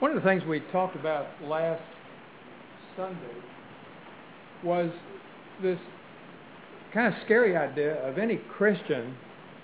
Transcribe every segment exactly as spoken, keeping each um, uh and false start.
One of the things we talked about last Sunday was this kind of scary idea of any Christian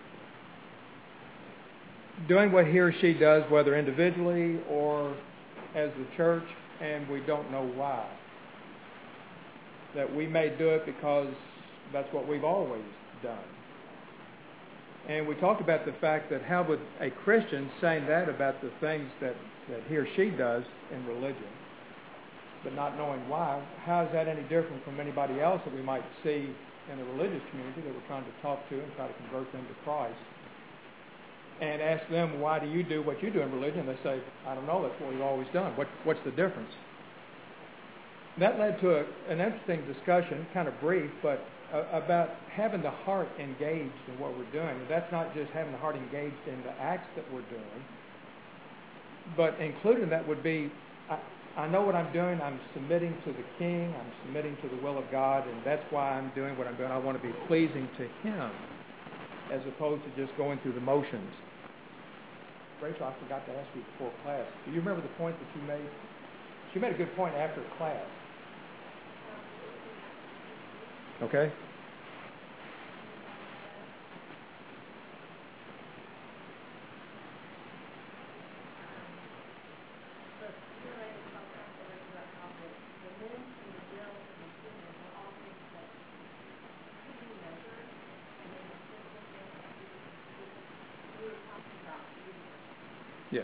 doing what he or she does, whether individually or as the church, and we don't know why. That we may do it because that's what we've always done. And we talked about the fact that how would a Christian saying that about the things that, that he or she does in religion, but not knowing why, how is that any different from anybody else that we might see in the religious community that we're trying to talk to and try to convert them to Christ? And ask them, why do you do what you do in religion? They say, I don't know, that's what we've always done. What, what's the difference? That led to a, an interesting discussion, kind of brief, but uh, about having the heart engaged in what we're doing. And that's not just having the heart engaged in the acts that we're doing, but including that would be, I, I know what I'm doing, I'm submitting to the King, I'm submitting to the will of God, and that's why I'm doing what I'm doing. I want to be pleasing to Him, as opposed to just going through the motions. Rachel, I forgot to ask you before class. Do you remember the point that you made? She made a good point after class. Okay? Yes.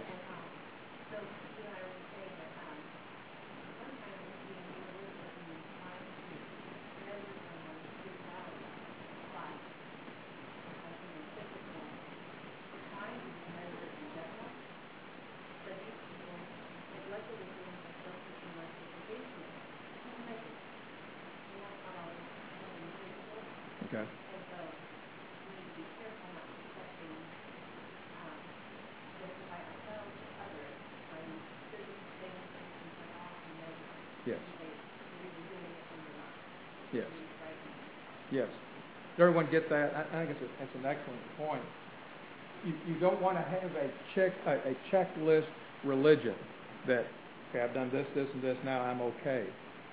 Okay. Yes. Yes. Yes. Does everyone get that? I, I think it's, a, it's an excellent point. You, you don't want to have a check a, a checklist religion that, okay, I've done this, this, and this, now I'm okay.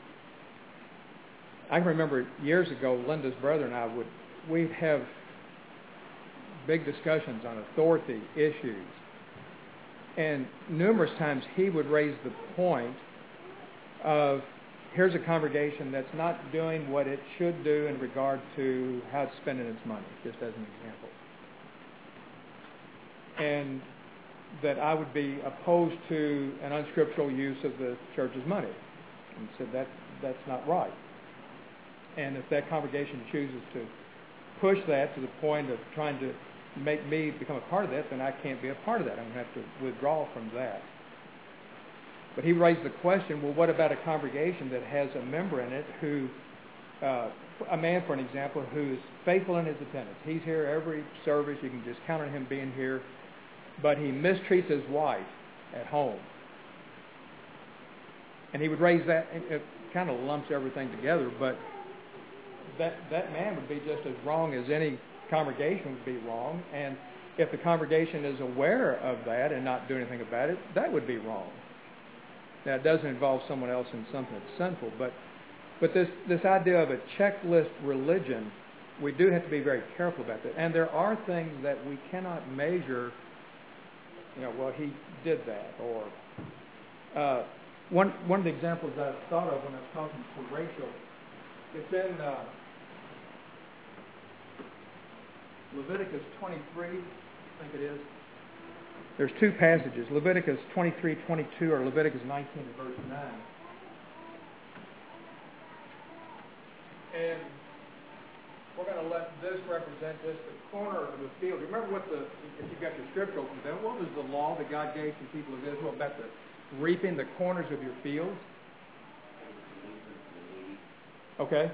I can remember years ago, Linda's brother and I would, we'd have big discussions on authority issues. And numerous times he would raise the point of, here's a congregation that's not doing what it should do in regard to how it's spending its money, just as an example. And that I would be opposed to an unscriptural use of the church's money. And said that that's not right. And if that congregation chooses to push that to the point of trying to make me become a part of that, then I can't be a part of that. I'm going to have to withdraw from that. But he raised the question, well, what about a congregation that has a member in it who, uh, a man, for an example, who is faithful in his attendance. He's here every service. You can just count on him being here. But he mistreats his wife at home. And he would raise that, it kind of lumps everything together, but that, that man would be just as wrong as any congregation would be wrong. And if the congregation is aware of that and not doing anything about it, that would be wrong. Now, it doesn't involve someone else in something that's sinful, but but this, this idea of a checklist religion, we do have to be very careful about that. And there are things that we cannot measure, you know, well, he did that. Or uh, one one of the examples I thought of when I was talking to Rachel, it's in uh, Leviticus twenty-three, I think it is. There's two passages, Leviticus twenty-three twenty-two or Leviticus nineteen, verse nine. And we're going to let this represent just the corner of the field. Remember what the, if you've got your scripture open there, what was the law that God gave to the people of Israel about the reaping the corners of your fields? Okay.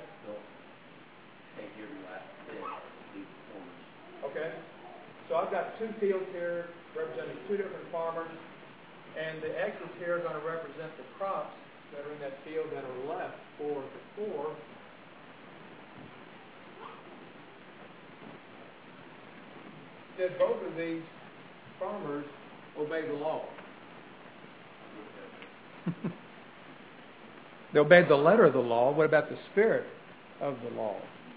Okay. So I've got two fields here representing two different farmers, and the X's here are going to represent the crops that are in that field that are left for the poor. Did both of these farmers obey the law? They obeyed the letter of the law. What about the spirit of the law?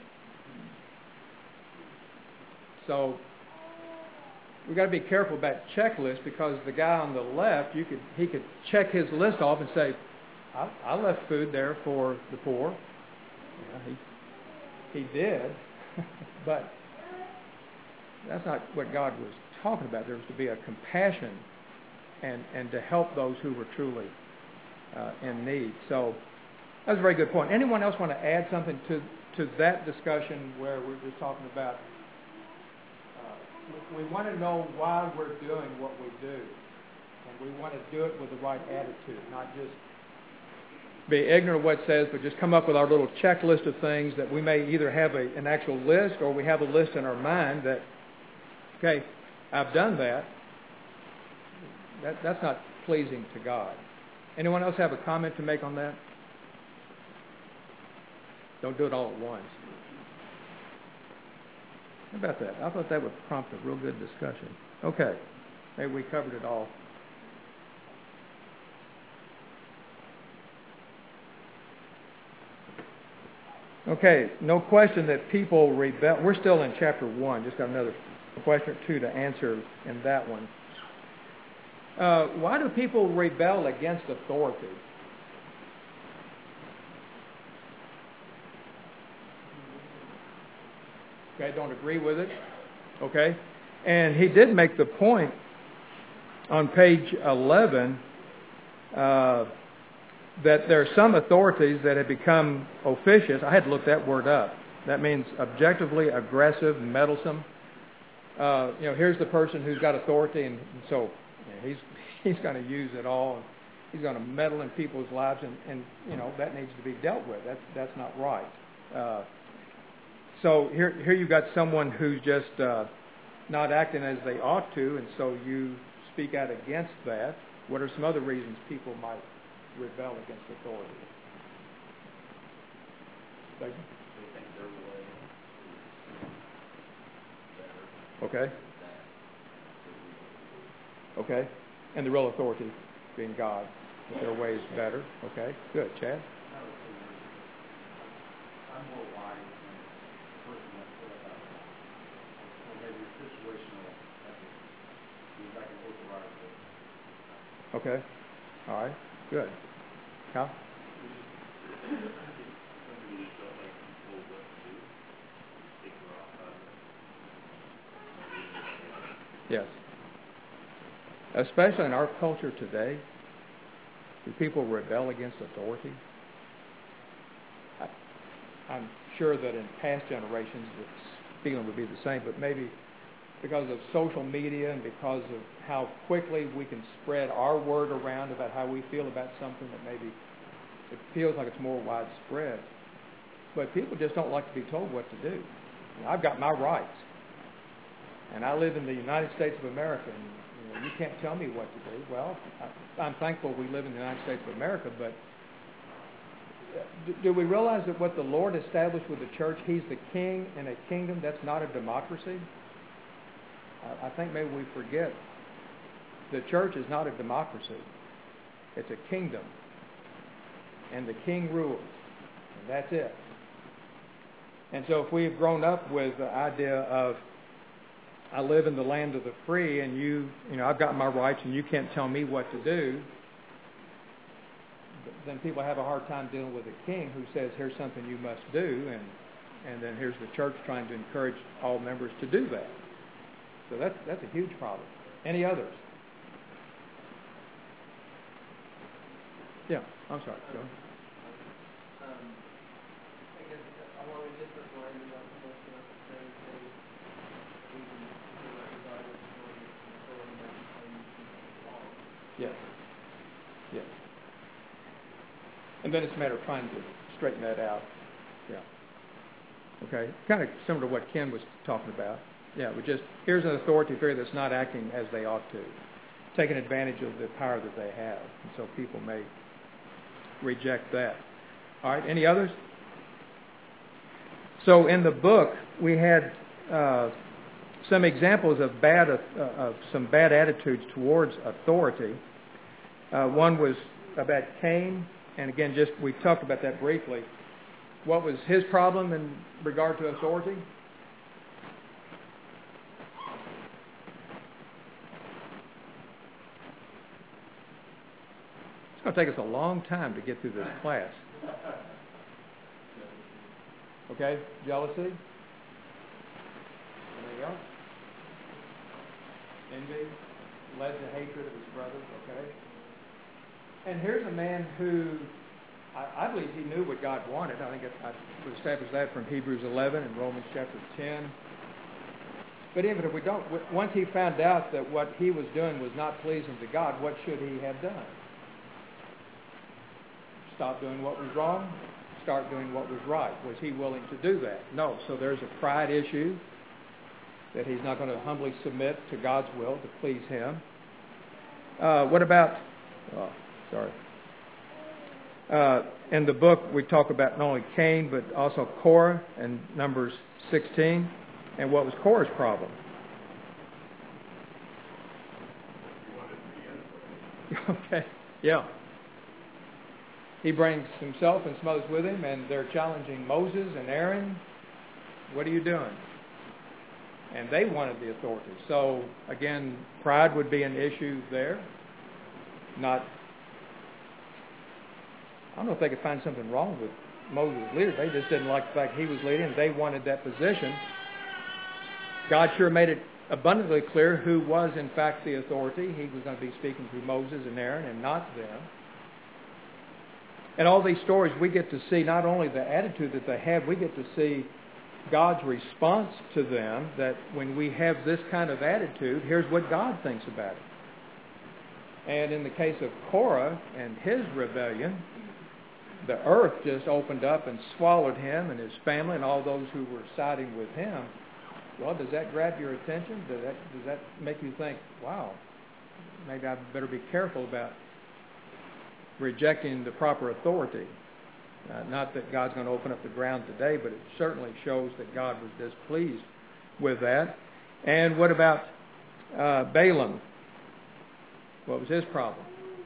So we've got to be careful about checklists, because the guy on the left, you could he could check his list off and say, I, I left food there for the poor. Yeah, he, he did. But that's not what God was talking about. There was to be a compassion and, and to help those who were truly uh, in need. So that's a very good point. Anyone else want to add something to, to that discussion where we're just talking about uh, we, we want to know why we're doing what we do, and we want to do it with the right attitude, not just be ignorant of what it says, but just come up with our little checklist of things that we may either have a, an actual list, or we have a list in our mind that, okay, I've done that. that that's not pleasing to God. Anyone else have a comment to make on that? Don't do it all at once. How about that? I thought that would prompt a real good discussion. Okay. Maybe we covered it all. Okay, no question that people rebel. We're still in chapter one. Just got another question or two to answer in that one. Uh, why do people rebel against authority? Okay, don't agree with it. Okay, and he did make the point on page eleven uh, that there are some authorities that have become officious. I had to look that word up. That means objectively aggressive, meddlesome. Uh, you know, here's the person who's got authority, and so you know, he's he's going to use it all. And he's going to meddle in people's lives, and, and you know that needs to be dealt with. That's that's not right. Uh, so here here you've got someone who's just uh, not acting as they ought to, and so you speak out against that. What are some other reasons people might rebel against authority? They think their way is better. Okay. Okay. And the real authority being God, that their way is better. Okay. Good. Chad? I'm more wise than the person that's put up that law. Or maybe situational ethics. Because I can override it. Okay. All right. Good. Cal? Yes. Especially in our culture today, do people rebel against authority? I, I'm sure that in past generations the feeling would be the same, but maybe because of social media and because of how quickly we can spread our word around about how we feel about something, that maybe it feels like it's more widespread. But people just don't like to be told what to do. I've got my rights. And I live in the United States of America, and you know, you can't tell me what to do. Well, I, I'm thankful we live in the United States of America, but do, do we realize that what the Lord established with the church, He's the king in a kingdom that's not a democracy? I think maybe we forget the church is not a democracy. It's a kingdom. And the king rules. And that's it. And so if we've grown up with the idea of I live in the land of the free and you, you know, I've got my rights and you can't tell me what to do, then people have a hard time dealing with a king who says, here's something you must do, and, and then here's the church trying to encourage all members to do that. So that's that's a huge problem. Any others? Yeah, I'm sorry. Go ahead. Um, I guess along a different line than what most of us are saying, say we can do that regardless of what is authority that becomes law. Yes. Yes. And then it's a matter of trying to straighten that out. Yeah. Okay. Kind of similar to what Ken was talking about. Yeah, but just here's an authority figure that's not acting as they ought to, taking advantage of the power that they have. And so people may reject that. All right, any others? So in the book, we had uh, some examples of bad, uh, of some bad attitudes towards authority. Uh, one was about Cain, and again, just we talked about that briefly. What was his problem in regard to authority? It's going to take us a long time to get through this class. Okay, jealousy. Anything else? Envy led to hatred of his brothers. Okay. And here's a man who, I, I believe he knew what God wanted. I think I would establish that from Hebrews eleven and Romans chapter ten. But even if we don't, once he found out that what he was doing was not pleasing to God, what should he have done? Stop doing what was wrong, start doing what was right. Was he willing to do that? No. So there's a pride issue that he's not going to humbly submit to God's will to please him. Uh, what about, oh, sorry. Uh, in the book, we talk about not only Cain, but also Korah in Numbers sixteen. And what was Korah's problem? Okay, yeah. He brings himself and some others with him, and they're challenging Moses and Aaron. What are you doing? And they wanted the authority. So, again, pride would be an issue there. Not, I don't know if they could find something wrong with Moses' leader. They just didn't like the fact he was leading, and they wanted that position. God sure made it abundantly clear who was, in fact, the authority. He was going to be speaking through Moses and Aaron and not them. In all these stories, we get to see not only the attitude that they have, we get to see God's response to them, that when we have this kind of attitude, here's what God thinks about it. And in the case of Korah and his rebellion, the earth just opened up and swallowed him and his family and all those who were siding with him. Well, does that grab your attention? Does that, does that make you think, wow, maybe I better be careful about rejecting the proper authority? Uh, not that God's going to open up the ground today, but it certainly shows that God was displeased with that. And what about uh, Balaam? What was his problem?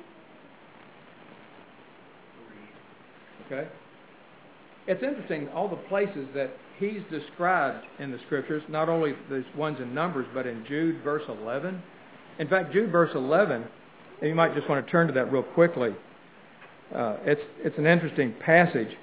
Okay. It's interesting, all the places that he's described in the Scriptures, not only the ones in Numbers, but in Jude, verse eleven. In fact, Jude, verse eleven, and you might just want to turn to that real quickly. Uh, it's it's an interesting passage.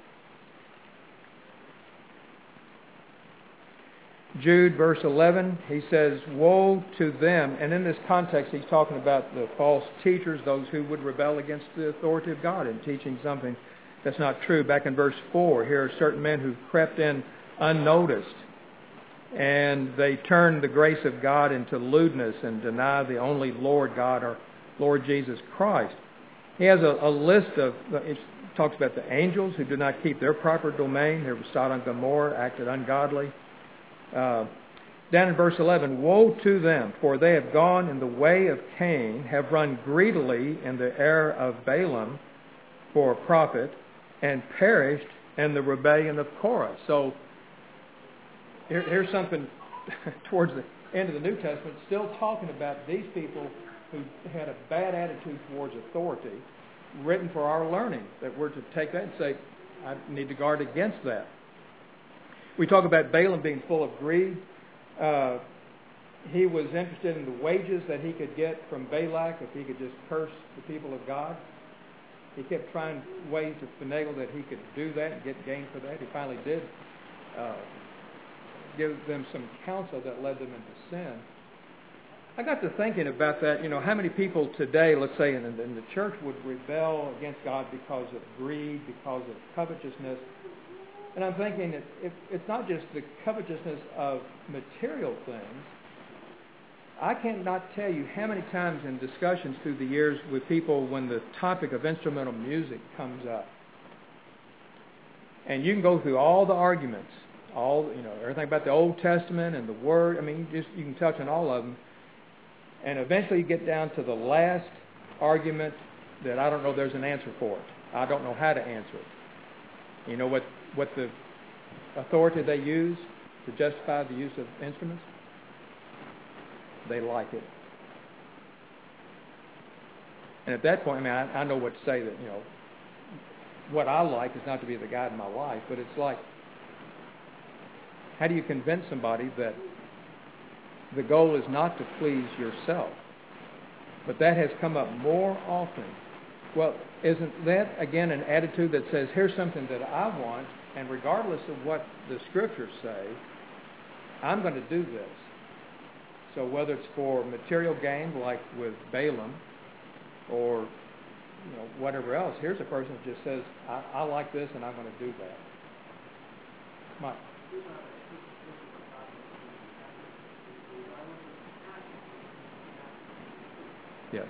Jude, verse eleven, he says, "Woe to them." And in this context, he's talking about the false teachers, those who would rebel against the authority of God in teaching something that's not true. Back in verse four, here are certain men who crept in unnoticed, and they turned the grace of God into lewdness and deny the only Lord God, our Lord Jesus Christ. He has a, a list of, it talks about the angels who did not keep their proper domain. There was Sodom and Gomorrah, acted ungodly. Uh, down in verse eleven, "Woe to them, for they have gone in the way of Cain, have run greedily in the error of Balaam for a prophet, and perished in the rebellion of Korah." So here, here's something towards the end of the New Testament, still talking about these people who had a bad attitude towards authority, written for our learning, that we're to take that and say, I need to guard against that. We talk about Balaam being full of greed. Uh, he was interested in the wages that he could get from Balak if he could just curse the people of God. He kept trying ways to finagle that he could do that and get gain for that. He finally did uh, give them some counsel that led them into sin. I got to thinking about that. You know, how many people today, let's say in, in the church, would rebel against God because of greed, because of covetousness? And I'm thinking it, it, it's not just the covetousness of material things. I cannot tell you how many times in discussions through the years with people when the topic of instrumental music comes up. And you can go through all the arguments, all, you know, everything about the Old Testament and the Word. I mean, you just you can touch on all of them. And eventually you get down to the last argument that I don't know there's an answer for it. I don't know how to answer it. You know what, what the authority they use to justify the use of instruments? They like it. And at that point, I mean, I, I know what to say that, you know, what I like is not to be the guide in my life, but it's like, how do you convince somebody that the goal is not to please yourself? But that has come up more often. Well, isn't that, again, an attitude that says, here's something that I want, and regardless of what the Scriptures say, I'm going to do this. So whether it's for material gain, like with Balaam, or you know whatever else, here's a person that just says, I, I like this, and I'm going to do that. Mike. Yes.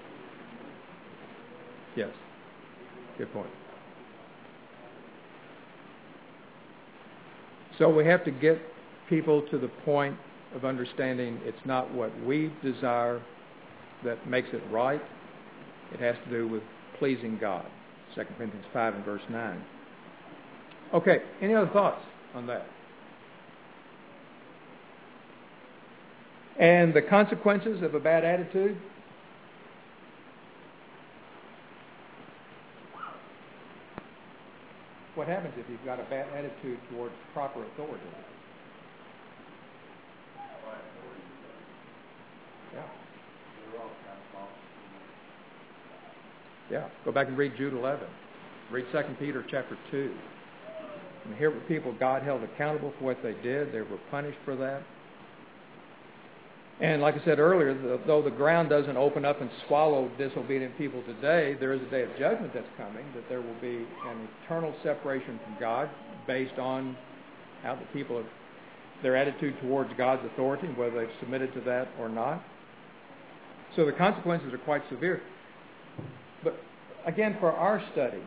Yes. Good point. So we have to get people to the point of understanding it's not what we desire that makes it right. It has to do with pleasing God. Second Corinthians five and verse nine. Okay, any other thoughts on that? And the consequences of a bad attitude? What happens if you've got a bad attitude towards proper authority? Yeah. Yeah. Go back and read Jude eleven. Read Second Peter chapter two. And here were people God held accountable for what they did. They were punished for that. And like I said earlier, though the ground doesn't open up and swallow disobedient people today, there is a day of judgment that's coming, that there will be an eternal separation from God based on how the people have, their attitude towards God's authority, whether they've submitted to that or not. So the consequences are quite severe. But again, for our study,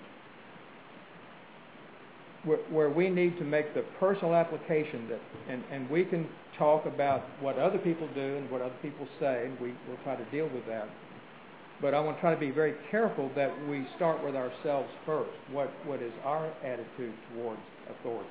where we need to make the personal application, that, and, and we can talk about what other people do and what other people say, and we will try to deal with that. But I want to try to be very careful that we start with ourselves first. What what is our attitude towards authority?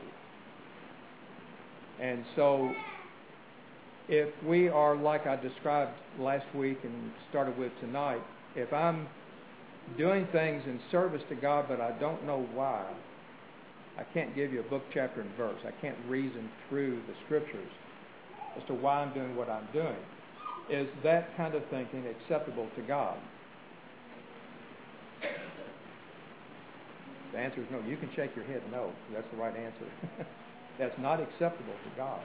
And so, if we are like I described last week and started with tonight, if I'm doing things in service to God but I don't know why, I can't give you a book, chapter, and verse. I can't reason through the Scriptures as to why I'm doing what I'm doing. Is that kind of thinking acceptable to God? The answer is no. You can shake your head no. That's the right answer. That's not acceptable to God.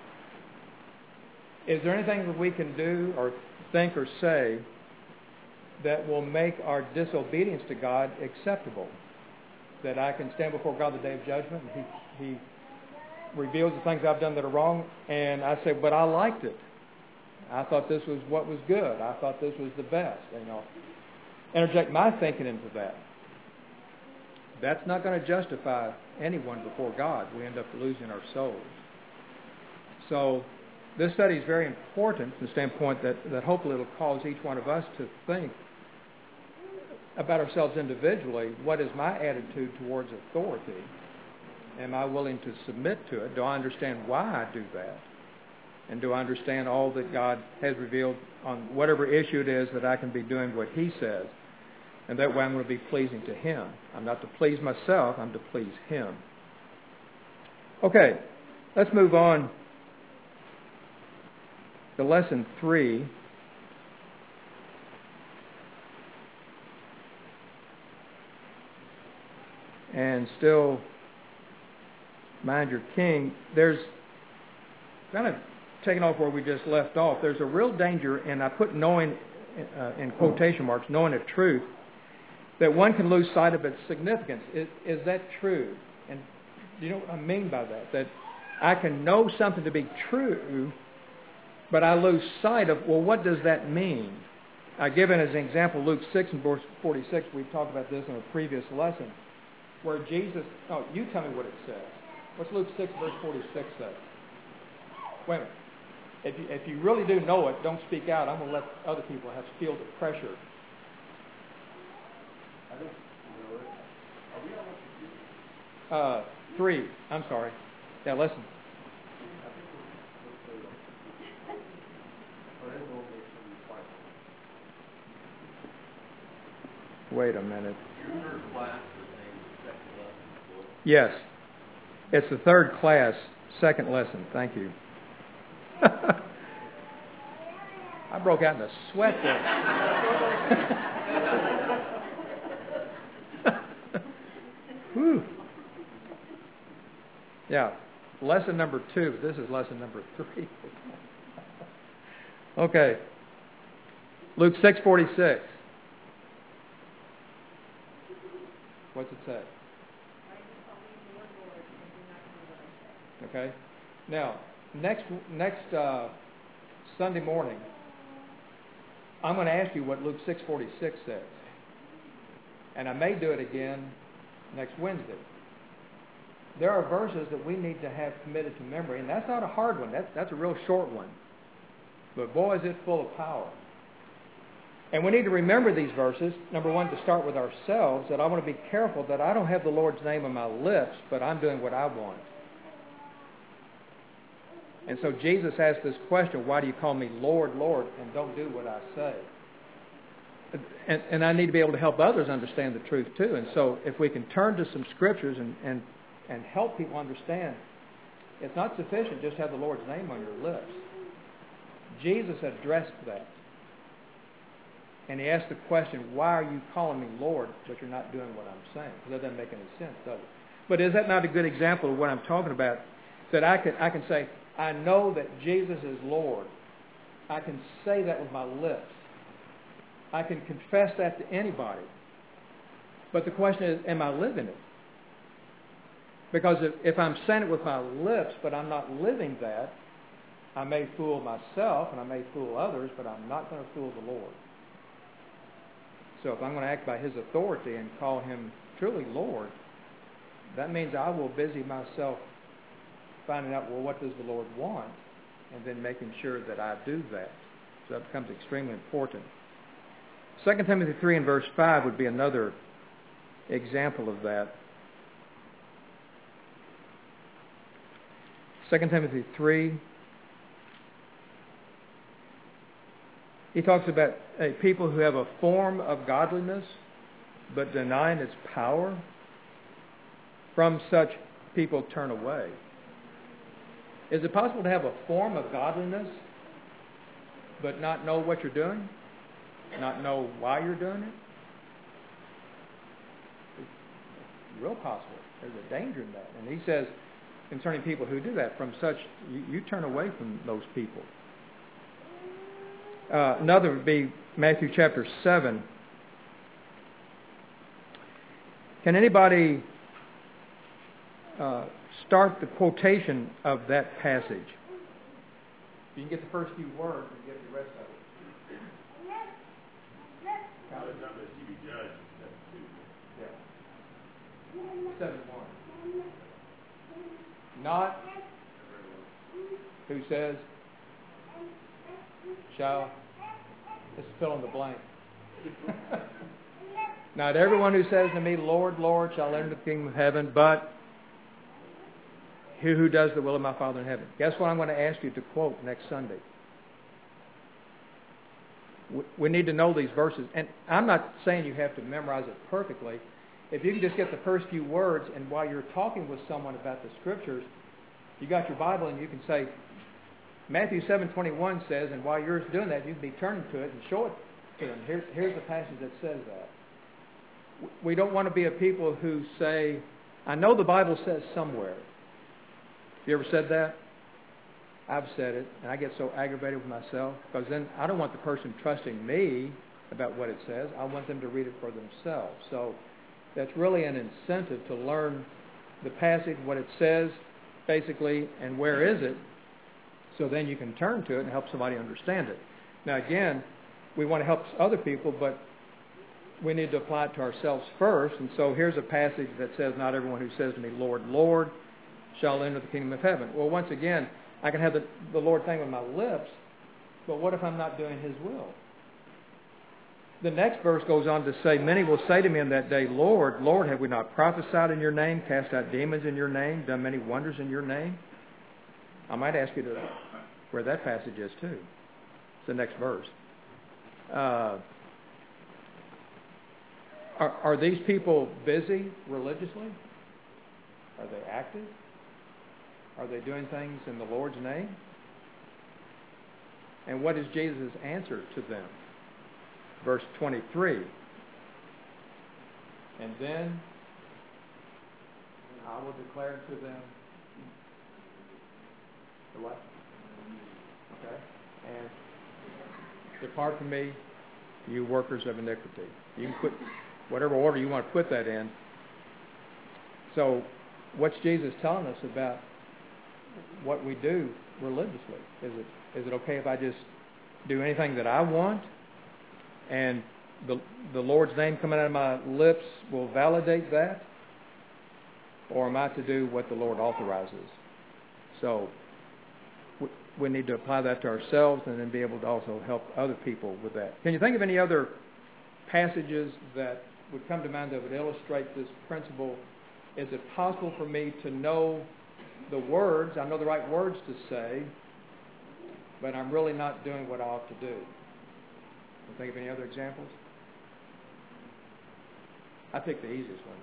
Is there anything that we can do or think or say that will make our disobedience to God acceptable? That I can stand before God the day of judgment and He, he reveals the things I've done that are wrong, and I say, but I liked it. I thought this was what was good. I thought this was the best. You know, interject my thinking into that. That's not going to justify anyone before God. We end up losing our souls. So this study is very important from the standpoint that, that hopefully it will cause each one of us to think about ourselves individually. What is my attitude towards authority? Am I willing to submit to it? Do I understand why I do that? And do I understand all that God has revealed on whatever issue it is that I can be doing what He says? And that way I'm going to be pleasing to Him. I'm not to please myself, I'm to please Him. Okay, let's move on to lesson three. And still, mind your king. There's kind of taking off where we just left off. There's a real danger, and I put knowing uh, in quotation marks, knowing a truth, that one can lose sight of its significance. Is, is that true? And do you know what I mean by that? That I can know something to be true, but I lose sight of, well, what does that mean? I give it as an example Luke six and verse forty-six. We talked about this in a previous lesson, where Jesus, oh, you tell me what it says. What's Luke six, verse forty-six say? Wait a minute. If you, if you really do know it, don't speak out. I'm going to let other people have to feel the pressure. I think, you know, are we on Uh, three. I'm sorry. Yeah, listen. I think we're, let's say, or it will make some fight. Wait a minute. Your third class, the same second lesson book. Yes. It's the third class, second lesson. Thank you. I broke out in a sweat there. Whew. Yeah. Lesson number two. This is lesson number three. Okay. Luke six forty-six. What's it say? Okay. Now, next next uh, Sunday morning, I'm going to ask you what Luke six forty-six says, and I may do it again next Wednesday. There are verses that we need to have committed to memory, and that's not a hard one. That's that's a real short one, but boy, is it full of power. And we need to remember these verses. Number one, to start with ourselves, that I want to be careful that I don't have the Lord's name on my lips, but I'm doing what I want. And so Jesus asked this question, why do you call me Lord, Lord, and don't do what I say? And, and I need to be able to help others understand the truth too. And so if we can turn to some scriptures and, and, and help people understand, it's not sufficient just to have the Lord's name on your lips. Jesus addressed that. And he asked the question, why are you calling me Lord, but you're not doing what I'm saying? Because that doesn't make any sense, does it? But is that not a good example of what I'm talking about? That I can, I can say, I know that Jesus is Lord. I can say that with my lips. I can confess that to anybody. But the question is, am I living it? Because if, if I'm saying it with my lips, but I'm not living that, I may fool myself and I may fool others, but I'm not going to fool the Lord. So if I'm going to act by His authority and call Him truly Lord, that means I will busy myself finding out, well, what does the Lord want? And then making sure that I do that. So that becomes extremely important. Second Timothy three and verse five would be another example of that. Second Timothy three. He talks about uh, people who have a form of godliness, but denying its power. From such people turn away. Is it possible to have a form of godliness, but not know what you're doing? Not know why you're doing it? It's real possible. There's a danger in that. And he says, concerning people who do that, from such, you, you turn away from those people. Uh, another would be Matthew chapter seven. Can anybody uh, start the quotation of that passage? You can get the first few words and get the rest of it. Not as not as you be judged, seven two. Yeah. seven one. Not, who says, shall, let's fill in the blank. Not everyone who says to me, Lord, Lord, shall enter the kingdom of heaven, but he who does the will of my Father in heaven. Guess what I'm going to ask you to quote next Sunday? We need to know these verses. And I'm not saying you have to memorize it perfectly. If you can just get the first few words, and while you're talking with someone about the Scriptures, you got your Bible and you can say, Matthew seven twenty-one says, and while you're doing that, you can be turning to it and show it to them. Here's, here's the passage that says that. We don't want to be a people who say, I know the Bible says somewhere. Have you ever said that? I've said it, and I get so aggravated with myself, because then I don't want the person trusting me about what it says. I want them to read it for themselves. So that's really an incentive to learn the passage, what it says, basically, and where is it, so then you can turn to it and help somebody understand it. Now, again, we want to help other people, but we need to apply it to ourselves first. And so here's a passage that says, not everyone who says to me, Lord, Lord, shall enter the kingdom of heaven. Well, once again, I can have the, the Lord thing on my lips, but what if I'm not doing His will? The next verse goes on to say, many will say to me in that day, Lord, Lord, have we not prophesied in your name, cast out demons in your name, done many wonders in your name? I might ask you to where that passage is too. It's the next verse. Uh, Are, are these people busy religiously? Are they active? Are they doing things in the Lord's name? And what is Jesus' answer to them? Verse twenty-three. And then I will declare to them the what? Okay. And depart from me, you workers of iniquity. You can put whatever order you want to put that in. So, what's Jesus telling us about what we do religiously? Is it is it okay if I just do anything that I want, and the the Lord's name coming out of my lips will validate that, or am I to do what the Lord authorizes? So we, we need to apply that to ourselves, and then be able to also help other people with that. Can you think of any other passages that would come to mind that would illustrate this principle? Is it possible for me to know the words, I know the right words to say, but I'm really not doing what I ought to do? Can you think of any other examples? I picked the easiest one.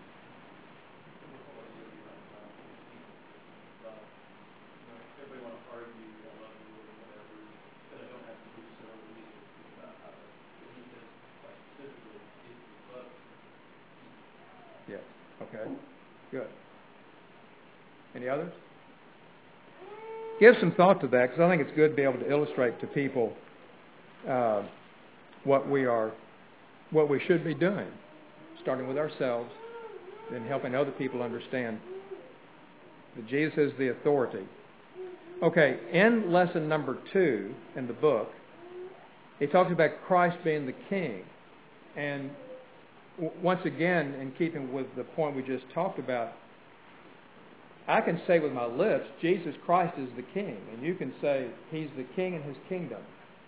Everybody want to argue, I love you, or whatever, but I don't have to do so. We need to think about how to, he says, quite specifically, if you love. Yes. Okay. Good. Any others? Give some thought to that, because I think it's good to be able to illustrate to people uh, what we are, what we should be doing, starting with ourselves, then helping other people understand that Jesus is the authority. Okay, in lesson number two in the book, he talks about Christ being the King, and w- once again, in keeping with the point we just talked about, I can say with my lips, Jesus Christ is the King. And you can say, He's the King in His kingdom.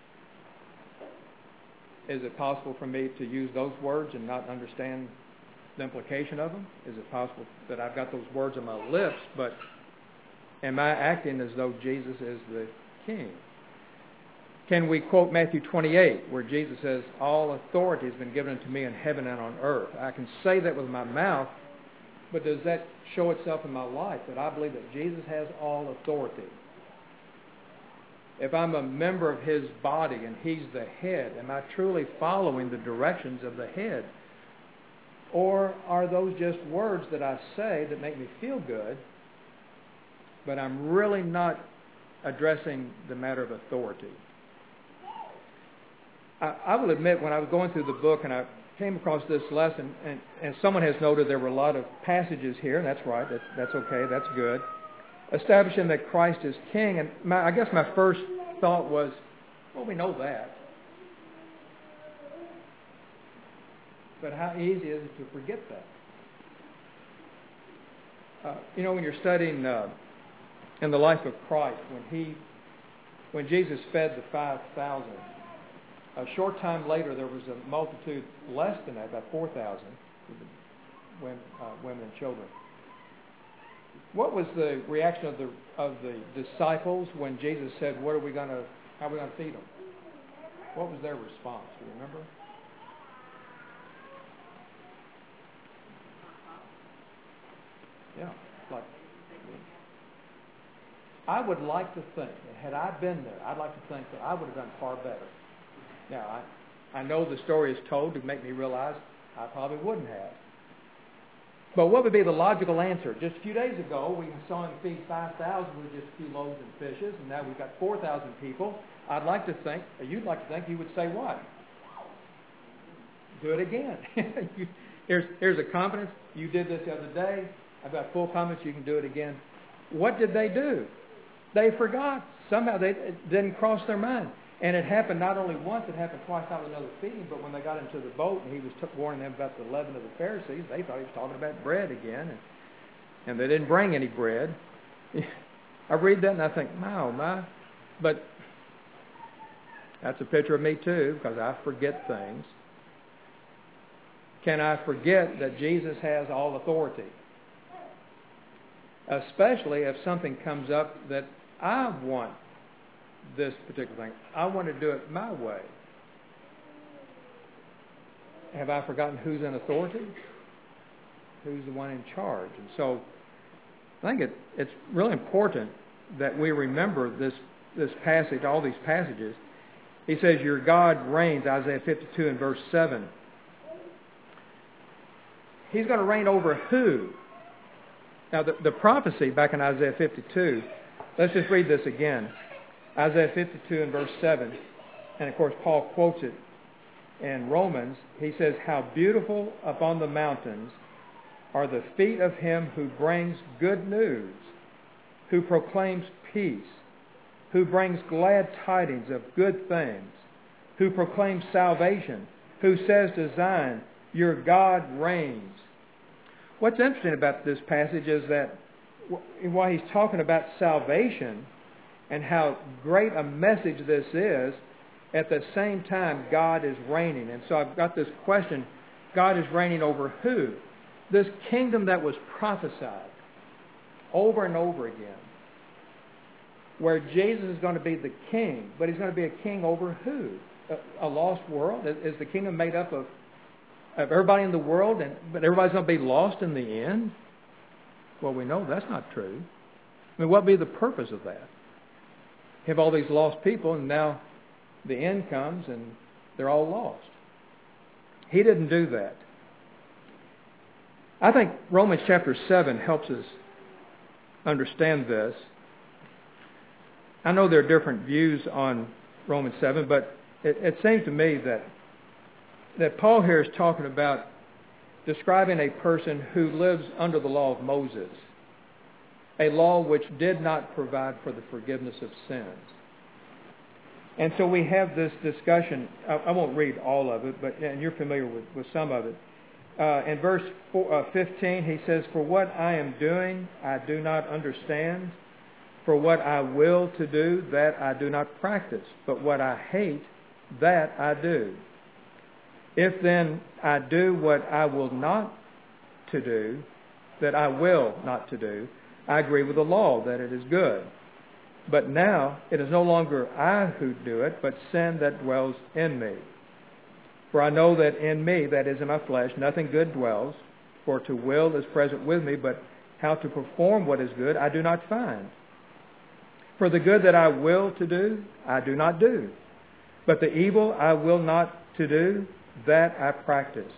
Is it possible for me to use those words and not understand the implication of them? Is it possible that I've got those words on my lips, but am I acting as though Jesus is the King? Can we quote Matthew twenty-eight, where Jesus says, all authority has been given unto me in heaven and on earth? I can say that with my mouth, but does that show itself in my life, that I believe that Jesus has all authority? If I'm a member of His body and He's the head, am I truly following the directions of the head? Or are those just words that I say that make me feel good, but I'm really not addressing the matter of authority? I, I will admit, when I was going through the book and I came across this lesson, and, and someone has noted there were a lot of passages here, and that's right, that's, that's okay, that's good, establishing that Christ is King. And my, I guess my first thought was, well, we know that. But how easy is it to forget that? Uh, you know, when you're studying uh, in the life of Christ, when he, when Jesus fed the five thousand, a short time later, there was a multitude less than that, about four thousand women, uh, women and children. What was the reaction of the of the disciples when Jesus said, "What are we going to? How are we going to feed them?" What was their response? Do you remember? Yeah, like I would like to think that had I been there, I'd like to think that I would have done far better. Now, I, I know the story is told to make me realize I probably wouldn't have. But what would be the logical answer? Just a few days ago, we saw Him feed five thousand with just a few loaves and fishes, and now we've got four thousand people. I'd like to think, or you'd like to think, He would say what? Do it again. here's, here's a confidence. You did this the other day. I've got full confidence you can do it again. What did they do? They forgot. Somehow they, it didn't cross their mind. And it happened not only once, it happened twice, not with another feeding, but when they got into the boat and He was t- warning them about the leaven of the Pharisees, they thought He was talking about bread again, and, and they didn't bring any bread. I read that and I think, my, oh my. But that's a picture of me too, because I forget things. Can I forget that Jesus has all authority? Especially if something comes up that I want this particular thing. I want to do it my way. have I forgotten who's in authority? Who's the one in charge? And so I think it, it's really important that we remember this, this passage, all these passages. He says, your God reigns, Isaiah fifty-two and verse seven. He's going to reign over who? Now, the, the prophecy back in Isaiah fifty-two, let's just read this again. Isaiah fifty-two and verse seven, and of course Paul quotes it in Romans. He says, how beautiful upon the mountains are the feet of him who brings good news, who proclaims peace, who brings glad tidings of good things, who proclaims salvation, who says to Zion, your God reigns. What's interesting about this passage is that while he's talking about salvation and how great a message this is, at the same time God is reigning. And so I've got this question, God is reigning over who? This kingdom that was prophesied over and over again, where Jesus is going to be the king, but he's going to be a king over who? A, a lost world? Is the kingdom made up of, of everybody in the world, and but everybody's going to be lost in the end? Well, we know that's not true. I mean, what would be the purpose of that? You have all these lost people, and now the end comes, and they're all lost. He didn't do that. I think Romans chapter seven helps us understand this. I know there are different views on Romans seven, but it, it seems to me that that Paul here is talking about describing a person who lives under the law of Moses, a law which did not provide for the forgiveness of sins. And so we have this discussion. I, I won't read all of it, but and you're familiar with, with some of it. Uh, in verse four, uh, fifteen, he says, for what I am doing, I do not understand. For what I will to do, that I do not practice. But what I hate, that I do. If then I do what I will not to do, that I will not to do, I agree with the law that it is good. But now it is no longer I who do it, but sin that dwells in me. For I know that in me, that is in my flesh, nothing good dwells. For to will is present with me, but how to perform what is good I do not find. For the good that I will to do, I do not do. But the evil I will not to do, that I practice.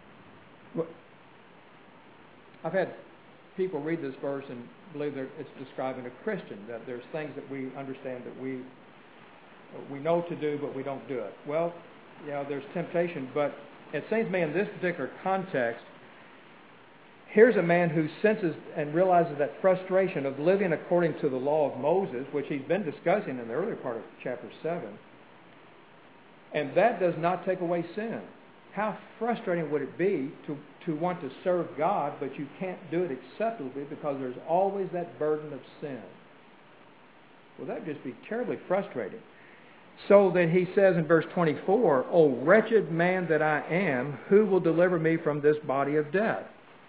I've had people read this verse and believe that it's describing a Christian, that there's things that we understand that we we know to do, but we don't do it. Well, you know, there's temptation, but it seems to me in this particular context, here's a man who senses and realizes that frustration of living according to the law of Moses, which he's been discussing in the earlier part of chapter seven. And that does not take away sin. How frustrating would it be to, to want to serve God, but you can't do it acceptably because there's always that burden of sin? Well, that would just be terribly frustrating. So that he says in verse twenty-four, O wretched man that I am, who will deliver me from this body of death?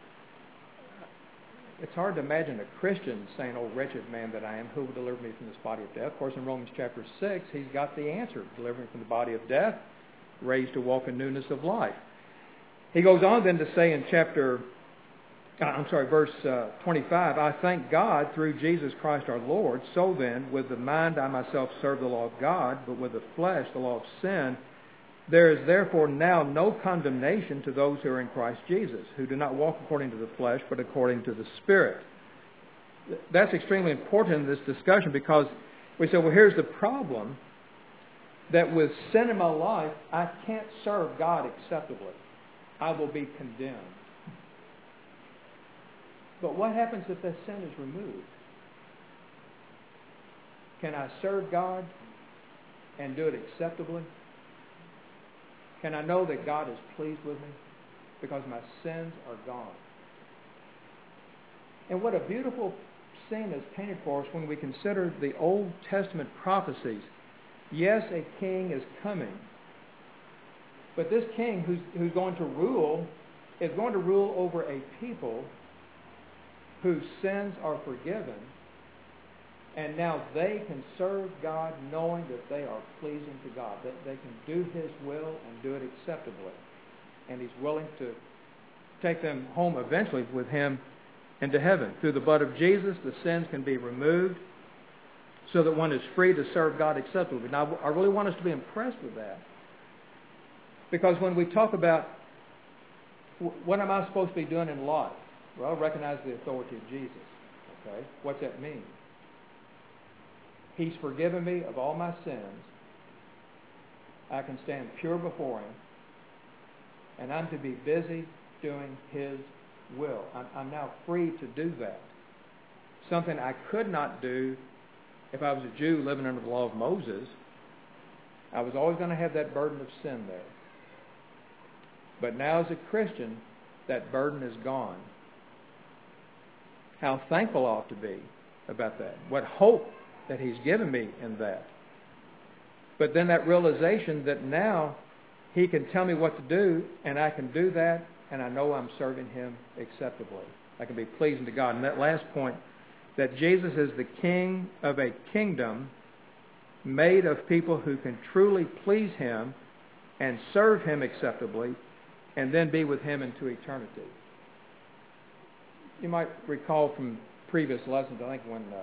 It's hard to imagine a Christian saying, oh, wretched man that I am, who will deliver me from this body of death? Of course, in Romans chapter six, he's got the answer. Deliver me from the body of death, raised to walk in newness of life. He goes on then to say in chapter, uh, I'm sorry, verse uh, twenty-five, I thank God through Jesus Christ our Lord. So then, with the mind I myself serve the law of God, but with the flesh the law of sin. There is therefore now no condemnation to those who are in Christ Jesus, who do not walk according to the flesh, but according to the Spirit. That's extremely important in this discussion because we say, well, here's the problem, that with sin in my life, I can't serve God acceptably. I will be condemned. But what happens if that sin is removed? Can I serve God and do it acceptably? Can I know that God is pleased with me because my sins are gone? And what a beautiful scene is painted for us when we consider the Old Testament prophecies. Yes, a king is coming. But this king who's, who's going to rule is going to rule over a people whose sins are forgiven. And now they can serve God knowing that they are pleasing to God, that they can do His will and do it acceptably. and He's willing to take them home eventually with Him into heaven. Through the blood of Jesus, the sins can be removed so that one is free to serve God acceptably. Now, I really want us to be impressed with that. Because when we talk about what am I supposed to be doing in life? Well, recognize the authority of Jesus. Okay? What's that mean? He's forgiven me of all my sins. I can stand pure before Him. And I'm to be busy doing His will. I'm, I'm now free to do that. Something I could not do if I was a Jew living under the law of Moses. I was always going to have that burden of sin there. But now as a Christian, that burden is gone. How thankful I ought to be about that. What hope that He's given me in that. But then that realization that now He can tell me what to do, and I can do that, and I know I'm serving Him acceptably. I can be pleasing to God. And that last point, that Jesus is the King of a kingdom made of people who can truly please Him and serve Him acceptably, and then be with Him into eternity. You might recall from previous lessons, I think when uh,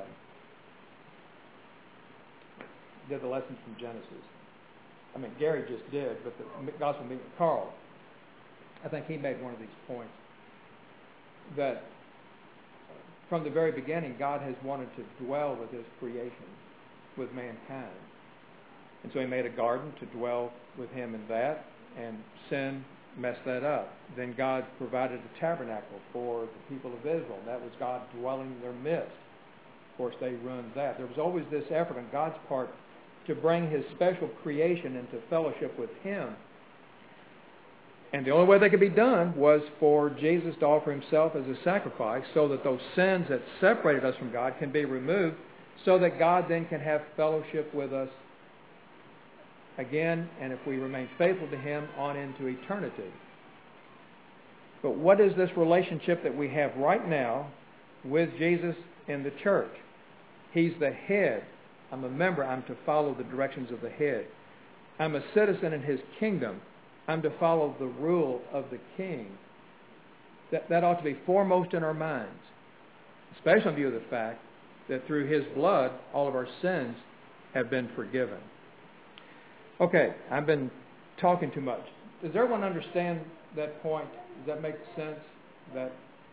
did the lessons from Genesis. I mean, Gary just did, but the Gospel meeting with Carl, I think he made one of these points that from the very beginning, God has wanted to dwell with His creation, with mankind. And so He made a garden to dwell with Him in that, and sin messed that up. Then God provided a tabernacle for the people of Israel. That was God dwelling in their midst. Of course, they ruined that. There was always this effort on God's part to bring His special creation into fellowship with Him. And the only way that could be done was for Jesus to offer Himself as a sacrifice so that those sins that separated us from God can be removed so that God then can have fellowship with us again, and if we remain faithful to Him, on into eternity. But what is this relationship that we have right now with Jesus in the church? He's the head. I'm a member. I'm to follow the directions of the head. I'm a citizen in His kingdom. I'm to follow the rule of the King. That, that ought to be foremost in our minds, especially in view of the fact that through His blood, all of our sins have been forgiven. Okay, I've been talking too much. Does everyone understand that point? Does that make sense? That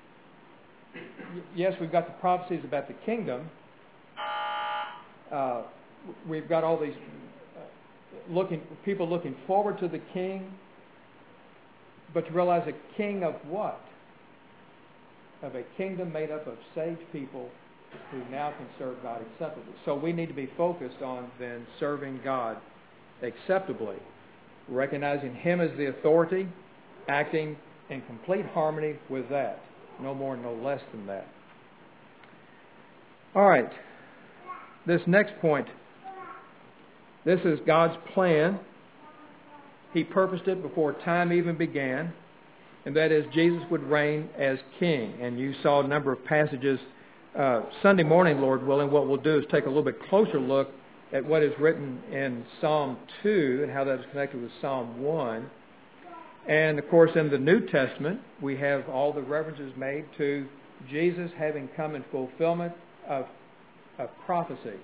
yes, we've got the prophecies about the kingdom. Uh, we've got all these uh, looking people looking forward to the King, but to realize a king of what? Of a kingdom made up of saved people who now can serve God acceptably. So we need to be focused on then serving God acceptably, recognizing Him as the authority, acting in complete harmony with that. No more, no less than that. All right. This next point, this is God's plan. He purposed it before time even began, and that is Jesus would reign as King. And you saw a number of passages uh, Sunday morning, Lord willing. What we'll do is take a little bit closer look at what is written in Psalm two and how that is connected with Psalm one. And, of course, in the New Testament, we have all the references made to Jesus having come in fulfillment of, of prophecy.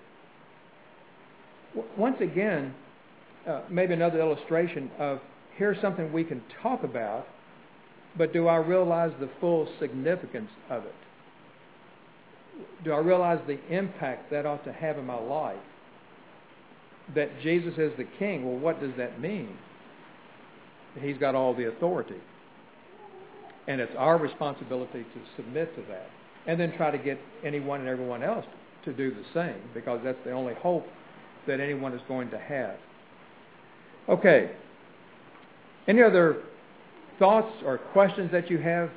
W- once again, uh, maybe another illustration of here's something we can talk about, but do I realize the full significance of it? Do I realize the impact that ought to have in my life? That Jesus is the King. Well, what does that mean? He's got all the authority. And it's our responsibility to submit to that. And then try to get anyone and everyone else to do the same, because that's the only hope that anyone is going to have. Okay. Any other thoughts or questions that you have?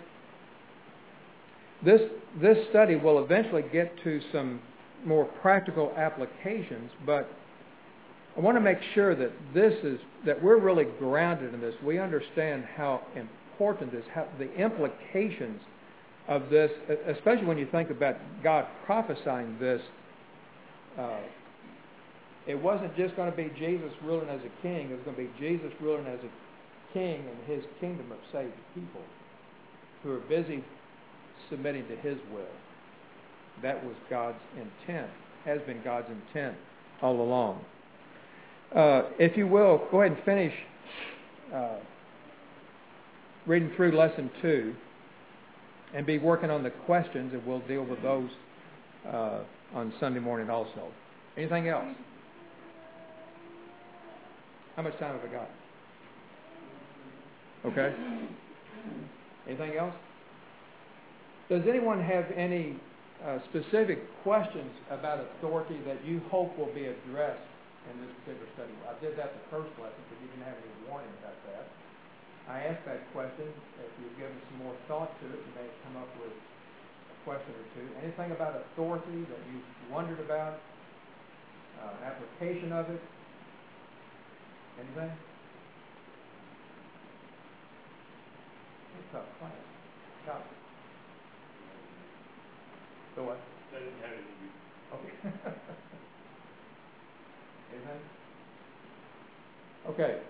This, this study will eventually get to some more practical applications, but I want to make sure that this is that we're really grounded in this. We understand how important this, how the implications of this, especially when you think about God prophesying this. Uh, it wasn't just going to be Jesus ruling as a king. It was going to be Jesus ruling as a king and his kingdom of saved people who are busy submitting to his will. That was God's intent, has been God's intent all along. Uh, if you will, go ahead and finish uh, reading through lesson two and be working on the questions, and we'll deal with those uh, on Sunday morning also. Anything else? How much time have I got? Okay. Anything else? Does anyone have any uh, specific questions about authority that you hope will be addressed in this particular study? I did that the first lesson because you didn't have any warning about that. I asked that question. If you've given some more thought to it, you may come up with a question or two. Anything about authority that you've wondered about? Uh, application of it? Anything? It's a tough class. Tough. So what? I didn't have anything. Okay. Anything? Okay.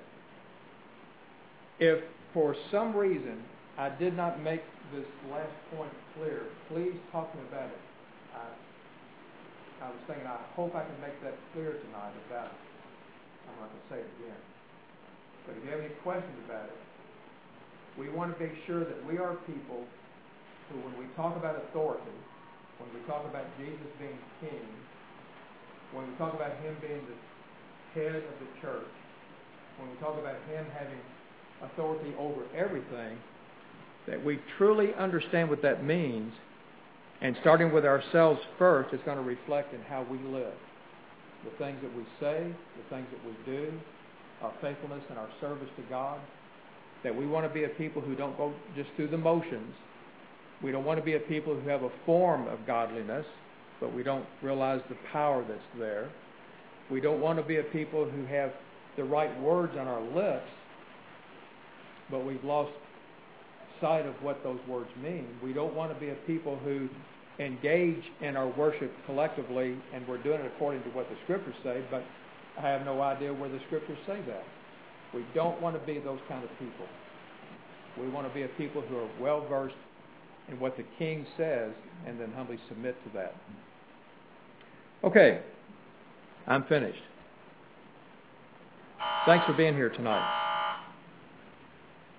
If for some reason I did not make this last point clear, please talk to me about it. I, I was thinking, I hope I can make that clear tonight about it. I'm not going to say it again. But if you have any questions about it, we want to make sure that we are people who, when we talk about authority, when we talk about Jesus being king, when we talk about him being the head of the church, when we talk about him having authority over everything, that we truly understand what that means, and starting with ourselves first, it's going to reflect in how we live. The things that we say, the things that we do, our faithfulness and our service to God, that we want to be a people who don't go just through the motions. We don't want to be a people who have a form of godliness, but we don't realize the power that's there. We don't want to be a people who have the right words on our lips, but we've lost sight of what those words mean. We don't want to be a people who engage in our worship collectively, and we're doing it according to what the Scriptures say, but I have no idea where the Scriptures say that. We don't want to be those kind of people. We want to be a people who are well-versed in what the King says and then humbly submit to that. Okay, I'm finished. Thanks for being here tonight.